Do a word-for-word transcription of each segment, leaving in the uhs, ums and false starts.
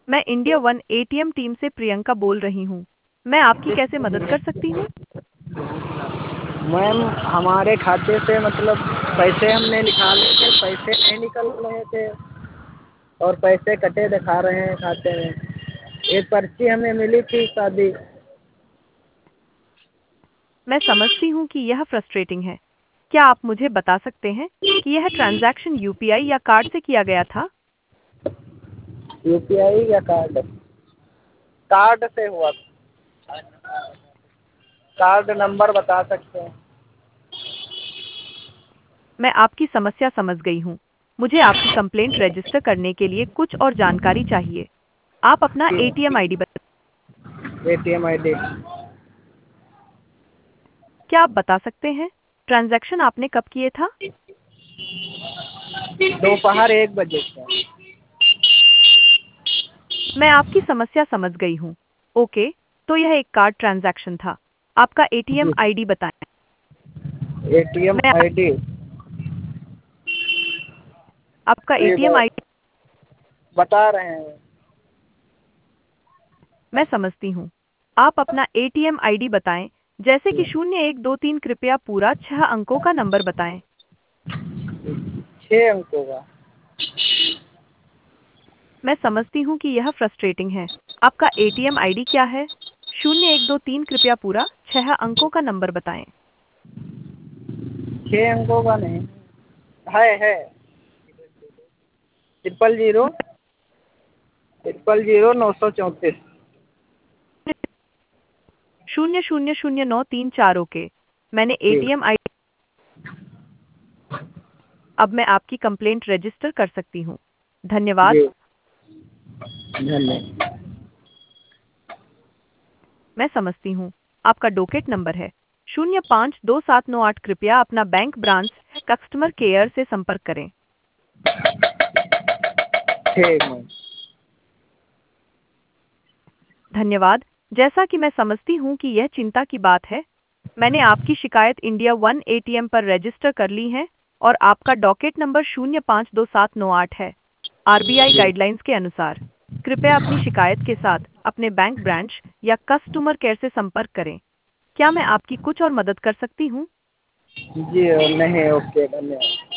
मैं India one ATM team से प्रियंका बोल रही हूँ। मैं आपकी कैसे मदद कर सकती हूँ? मैम, हमारे खाते से मतलब पैसे हमने निकाले थे, पैसे नहीं निकल रहे थे और पैसे कटे दिखा रहे हैं खाते में। एक पर्ची हमें मिली थी शादी। मैं समझती हूँ कि यह फ्रस्ट्रेटिंग है। क्या आप मुझे बता सकते हैं कि यह ट्रांजैक्शन यूपीआई या कार्ड से किया गया था? यूपीआई या कार्ड? कार्ड से हुआ। कार्ड नंबर बता सकते हैं? मैं आपकी समस्या समझ गई हूँ। मुझे आपकी कंप्लेंट रजिस्टर करने के लिए कुछ और जानकारी चाहिए। आप अपना एटीएम आईडी बता एटीएम आईडी? क्या आप बता सकते हैं ट्रांजैक्शन आपने कब किए था? दोपहर एक बजे से। मैं आपकी समस्या समझ गई हूँ। ओके, तो यह एक कार्ड ट्रांजैक्शन था। आपका एटीएम जी। आईडी बताएं। एटीएम मैं आईडी? आपका जी एटीएम वो आईडी बता रहे हैं। मैं समझती हूँ। आप अपना एटीएम आईडी बताएं, जैसे कि शून्य एक दो तीन। कृपया पूरा छह अंकों का नंबर बताएं। छः अंकों का? मैं समझती हूँ कि यह फ्रस्ट्रेटिंग है। आपका एटीएम आईडी क्या है? शून्य एक दो तीन। कृपया पूरा छह अंकों का नंबर बताएं। छः अंकों का नहीं है। है ट्रिपल जीरो ट्रिपल जीरो नौ सौ चौंतीस। शून्य शून्य शून्य नौ तीन चार। ओके, मैंने जी। ATM ID. अब मैं आपकी कंप्लेंट रजिस्टर कर सकती हूँ। धन्यवाद। जी, धन्यवाद। मैं समझती हूँ। आपका डोकेट नंबर है शून्य पाँच दो सात नौ आठ। कृपया अपना बैंक ब्रांच कस्टमर केयर से संपर्क करें। ठीक मैम। धन्यवाद। जैसा कि मैं समझती हूँ कि यह चिंता की बात है, मैंने आपकी शिकायत इंडिया वन एटीएम पर रजिस्टर कर ली है और आपका डॉकेट नंबर शून्य पाँच दो सात नौ आठ है। आरबीआई जी गाइडलाइंस के अनुसार कृपया अपनी शिकायत के साथ अपने बैंक ब्रांच या कस्टमर केयर से संपर्क करें। क्या मैं आपकी कुछ और मदद कर सकती हूँ? जी और नहीं, ओके, धन्यवाद।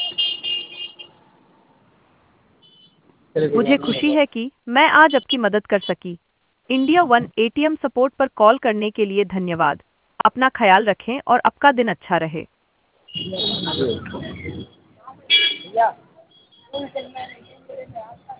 फिर भी मुझे खुशी धन्यवाद। है कि मैं आज आपकी मदद कर सकी। इंडिया वन एटीएम सपोर्ट पर कॉल करने के लिए धन्यवाद। अपना ख्याल रखें और आपका दिन अच्छा रहे। जी।